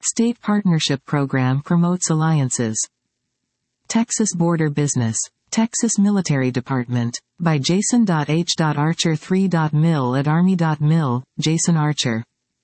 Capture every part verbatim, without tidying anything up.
State Partnership Program promotes alliances. Texas Border Business. Texas Military Department. By Jason H. Archer three mil at army dot mil, Jason Archer.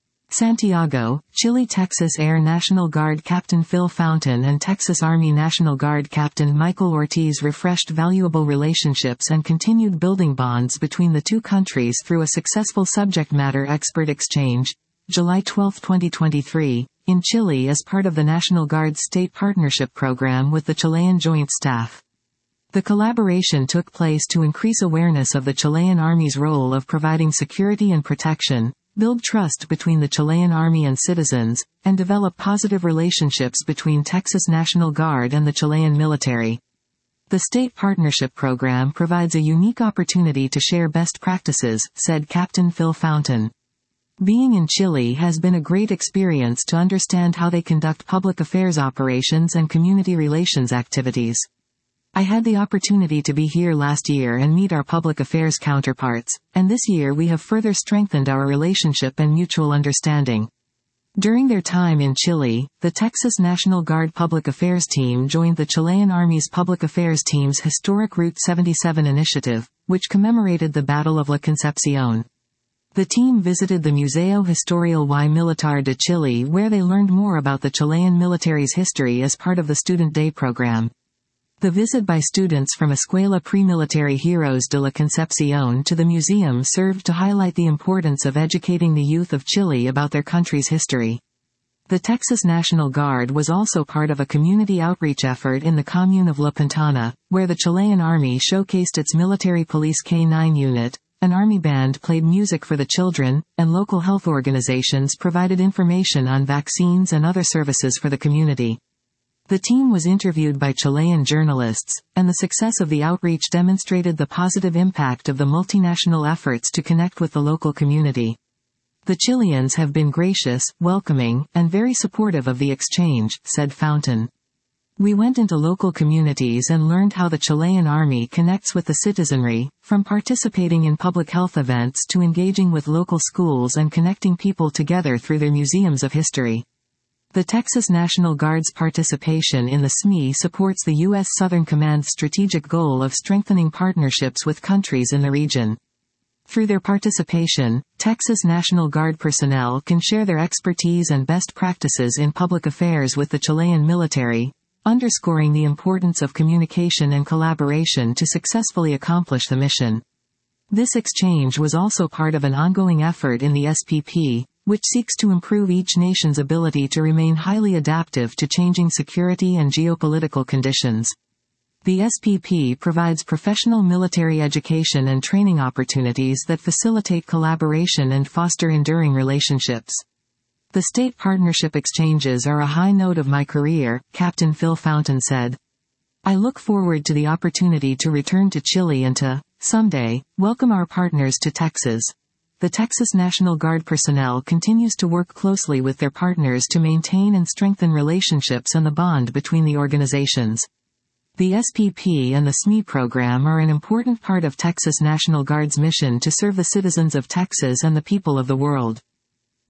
Santiago, Chile. Texas Air National Guard Captain Phil Fountain and Texas Army National Guard Captain Michael Ortiz refreshed valuable relationships and continued building bonds between the two countries through a successful subject matter expert exchange, July twelfth twenty twenty-three, in Chile as part of the National Guard's State Partnership Program with the Chilean Joint Staff. The collaboration took place to increase awareness of the Chilean Army's role of providing security and protection, build trust between the Chilean Army and citizens, and develop positive relationships between Texas National Guard and the Chilean military. The State Partnership Program provides a unique opportunity to share best practices, said Captain Phil Fountain. Being in Chile has been a great experience to understand how they conduct public affairs operations and community relations activities. I had the opportunity to be here last year and meet our public affairs counterparts, and this year we have further strengthened our relationship and mutual understanding. During their time in Chile, the Texas National Guard Public Affairs Team joined the Chilean Army's Public Affairs Team's historic Route seventy-seven initiative, which commemorated the Battle of La Concepción. The team visited the Museo Historial y Militar de Chile, where they learned more about the Chilean military's history as part of the Student Day program. The visit by students from Escuela Pre-Military Heroes de la Concepción to the museum served to highlight the importance of educating the youth of Chile about their country's history. The Texas National Guard was also part of a community outreach effort in the commune of La Pintana, where the Chilean Army showcased its military police K nine unit, an army band played music for the children, and local health organizations provided information on vaccines and other services for the community. The team was interviewed by Chilean journalists, and the success of the outreach demonstrated the positive impact of the multinational efforts to connect with the local community. The Chileans have been gracious, welcoming, and very supportive of the exchange, said Fountain. We went into local communities and learned how the Chilean Army connects with the citizenry, from participating in public health events to engaging with local schools and connecting people together through their museums of history. The Texas National Guard's participation in the S M E supports the U S Southern Command's strategic goal of strengthening partnerships with countries in the region. Through their participation, Texas National Guard personnel can share their expertise and best practices in public affairs with the Chilean military, underscoring the importance of communication and collaboration to successfully accomplish the mission. This exchange was also part of an ongoing effort in the S P P, which seeks to improve each nation's ability to remain highly adaptive to changing security and geopolitical conditions. The S P P provides professional military education and training opportunities that facilitate collaboration and foster enduring relationships. The state partnership exchanges are a high note of my career, Captain Phil Fountain said. I look forward to the opportunity to return to Chile and to, someday, welcome our partners to Texas. The Texas National Guard personnel continues to work closely with their partners to maintain and strengthen relationships and the bond between the organizations. The S P P and the S M E program are an important part of Texas National Guard's mission to serve the citizens of Texas and the people of the world.